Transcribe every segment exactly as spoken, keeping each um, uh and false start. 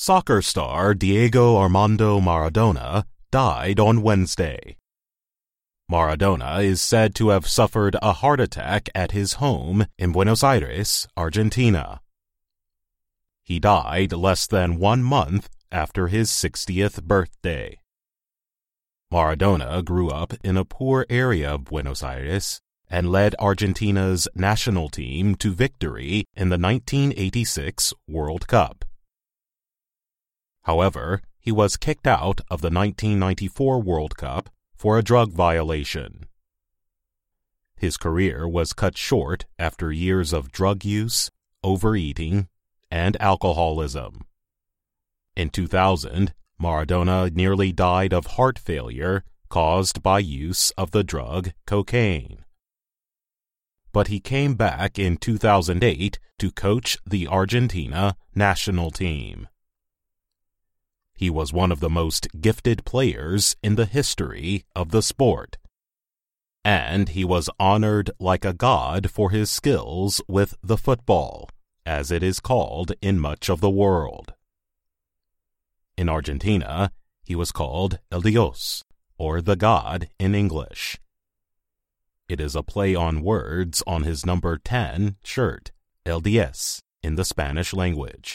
Soccer star Diego Armando Maradona died on Wednesday. Maradona is said to have suffered a heart attack at his home in Buenos Aires, Argentina. He died less than one month after his sixtieth birthday. Maradona grew up in a poor area of Buenos Aires and led Argentina's national team to victory in the nineteen eighty-six World Cup. However, he was kicked out of the nineteen ninety-four World Cup for a drug violation. His career was cut short after years of drug use, overeating, and alcoholism. In two thousand, Maradona nearly died of heart failure caused by use of the drug cocaine. But he came back in two thousand eight to coach the Argentina national team. He was one of the most gifted players in the history of the sport, and he was honored like a god for his skills with the football, as it is called in much of the world. In Argentina, he was called El Dios, or the God in English. It is a play on words on his number ten shirt, El Diez, in the Spanish language.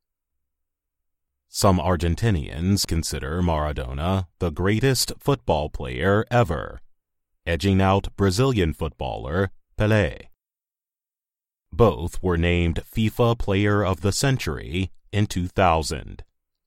Some Argentinians consider Maradona the greatest football player ever, edging out Brazilian footballer Pelé. Both were named FIFA Player of the Century in two thousand.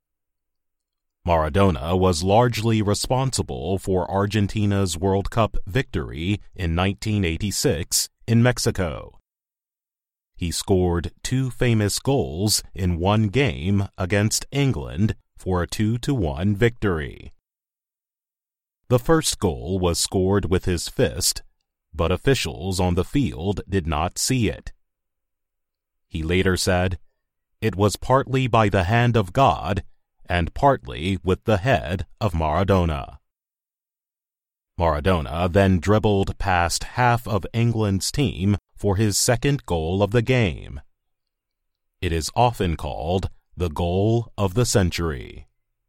Maradona was largely responsible for Argentina's World Cup victory in nineteen eighty-six in Mexico. He scored two famous goals in one game against England for a two to one victory. The first goal was scored with his fist, but officials on the field did not see it. He later said, "It was partly by the hand of God and partly with the head of Maradona." Maradona then dribbled past half of England's team for his second goal of the game. It is often called the goal of the century.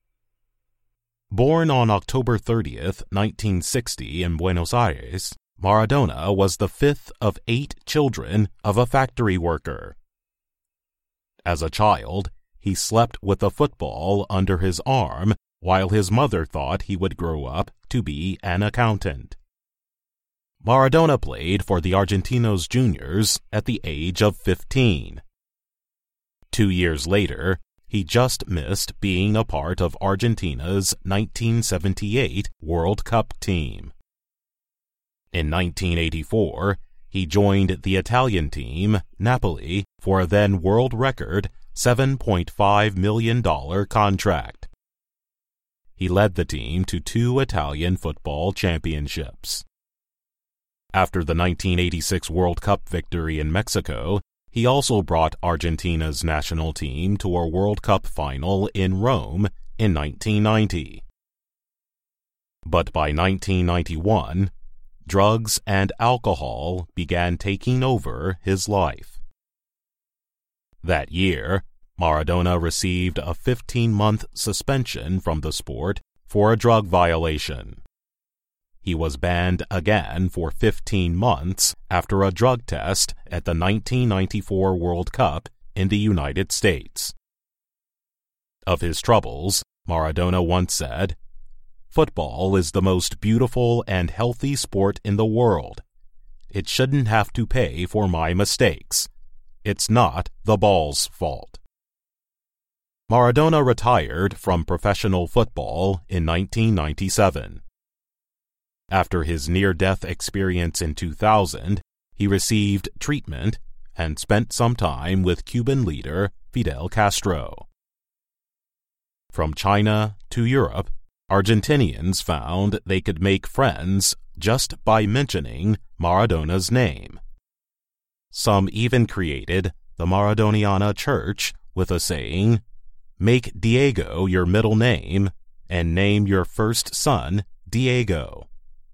Born on October thirtieth, nineteen sixty in Buenos Aires, Maradona was the fifth of eight children of a factory worker. As a child, he slept with a football under his arm while his mother thought he would grow up to be an accountant. Maradona played for the Argentinos Juniors at the age of fifteen. Two years later, he just missed being a part of Argentina's nineteen seventy-eight World Cup team. In nineteen eighty-four, he joined the Italian team, Napoli, for a then world record seven point five million dollars contract. He led the team to two Italian football championships. After the nineteen eighty-six World Cup victory in Mexico, he also brought Argentina's national team to a World Cup final in Rome in nineteen ninety. But by nineteen ninety-one, drugs and alcohol began taking over his life. That year, Maradona received a fifteen-month suspension from the sport for a drug violation. He was banned again for fifteen months after a drug test at the nineteen ninety-four World Cup in the United States. Of his troubles, Maradona once said, "Football is the most beautiful and healthy sport in the world. It shouldn't have to pay for my mistakes. It's not the ball's fault." Maradona retired from professional football in nineteen ninety-seven. After his near-death experience in two thousand, he received treatment and spent some time with Cuban leader Fidel Castro. From China to Europe, Argentinians found they could make friends just by mentioning Maradona's name. Some even created the Maradoniana Church with a saying, "Make Diego your middle name and name your first son Diego."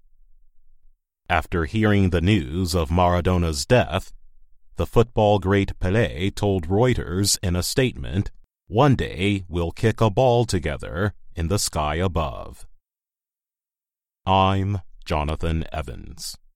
After hearing the news of Maradona's death, the football great Pelé told Reuters in a statement, One day we'll kick a ball together in the sky above. I'm Jonathan Evans.